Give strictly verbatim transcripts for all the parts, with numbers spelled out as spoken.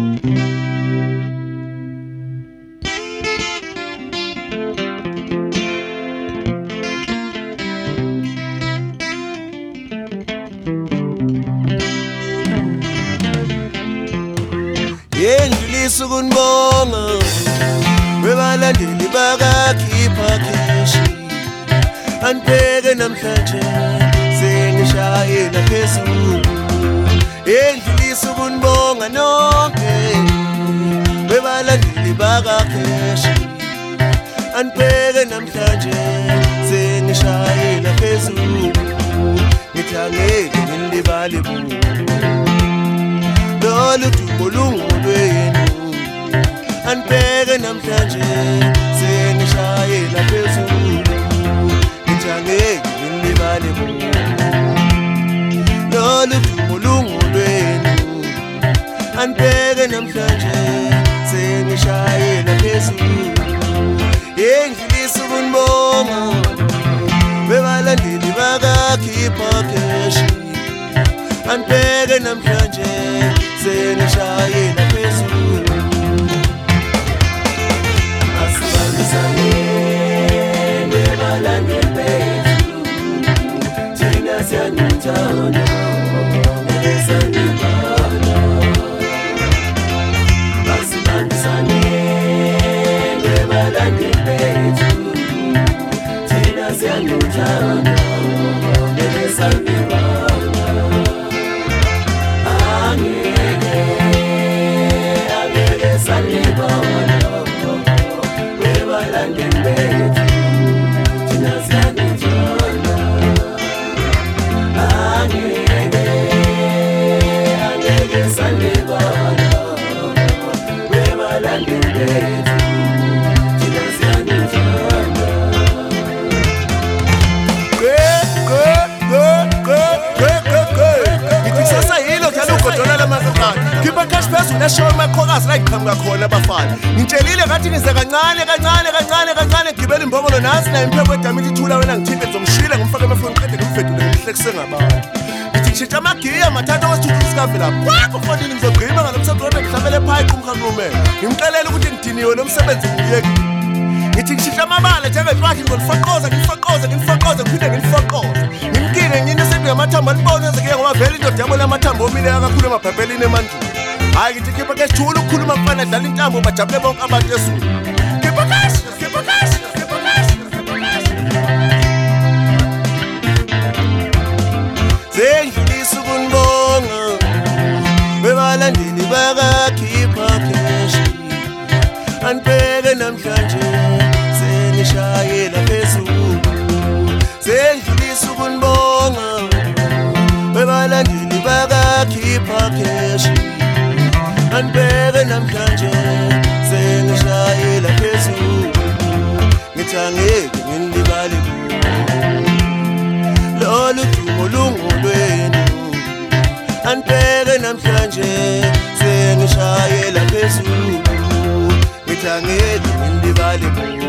Yendlulisa ukunibonga webalandeli bakakhipha keshi anibheke namhlanje sengishayela phezulu. Yendlulisa ukunibonga nonke webalandeli bakakeshi anibheke namhlanje sengishayela phezulu. Ngithi angeke ngilibale kulo lolu dumo lungolwenu anibheke namhlanje sengishayela phezulu. Ngithi angeke ngilibale kulo lolu dumo lungolwenu anibheke namhlanje sengishayela phezulu. Yendlulisa ukunibonga bebalandeli bakakhipha keshi anibheke namhlanje sengishayela phezulu. Asibambisane bebalandeli bethu thina siyanithanda esanibona. Asibambisane bebalandeli bethu thina siyanithanda esanibona. Khipha cash phezulu neshow makhokasi la iqhamuka khona abafana. Ngitshelile ngathi ngize kancane kancane kancane kancane ngigibela imbongolo nasi na imphepho edamini ithula wena ngithinte ngizomshila ngimfake amafoni qede ngimfedule ngihlekise ngabantu. Ngithi ngishintsha amagiya mathatha wesithuthu sikavela kwakho fonini ngizogqima ngalomsebenzi wami ngihlamele phaya kumkhalume. Ngimxelela ukuthi ngidiniwe nomsebenzi ngiyeke. Ngithi ngishintsha amabala njengencwadi ngizolifoqoza ngilifoqoze ngilifoqoze ngiphinde ngilifoqoze. Ngimkile ngiyini sebi ngamathambo alibone ezeke ngoba vele indoda yabo lamathambo omile akakhulu emabhabhelini emandulo. Hayi ngithi khipha cash thula ukukhuluma kufana dlala intambo bajabule bonke abantu ezulu. Khipha cash, khipha cash, khipha cash, khipha cash. Sengidlulisa ukunibonga bebalandeli bakakhipha keshi anibheke namhlanje sengishayela phezulu. Sengidlulisa ukunibonga bebalandeli bakakhipha keshi anibheke namhlanje sengishayela phezulu. Ngithi angeke ngilibale kulo lolu dumo lungolwenu anibheke namhlanje sengishayela phezulu. Ngithi angeke ngilibale kulo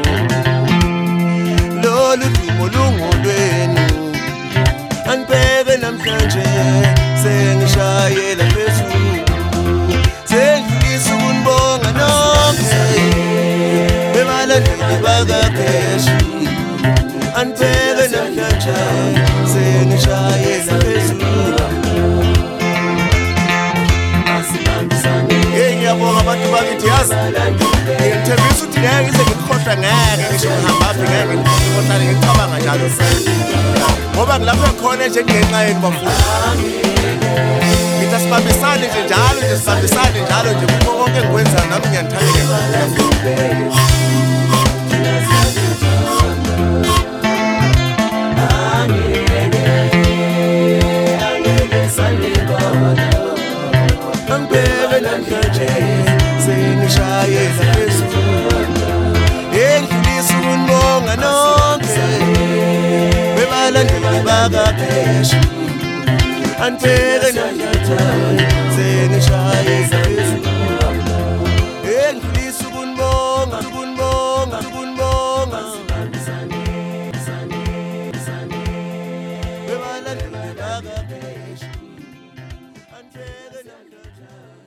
lolu dumo lungolwenu anibheke namhlanje sengishayela phezulu. Sengidlulisa ukunibonga nonke bebalandeli bakakeshi anibheke namhlanje sengishayela phezulu. Hey ngiyabonga abantu bakithi yazi ngithembisa ukuthi ngeke ngize ngikhohlwa ngeke ngisho ngihamba ngeke ngikhohlwa ngicabanga njalo ngoba ngilapha khona nje ngenxa yenu bafuni. Ngithi sibambisane nje njalo nje sibambisane njalo nje kukho konke engikwenza nami ngiyanithandela. Angibheke namhlanje sengishayela phezulu. Yendlulisa ukunibonga nonke bebalandeli bakakeshi anibheke namhlanje sengishayela phezulu. Yendlulisa ukunibonga ukunibonga ukunibonga bebalandeli bakakeshi anibheke namhlanje.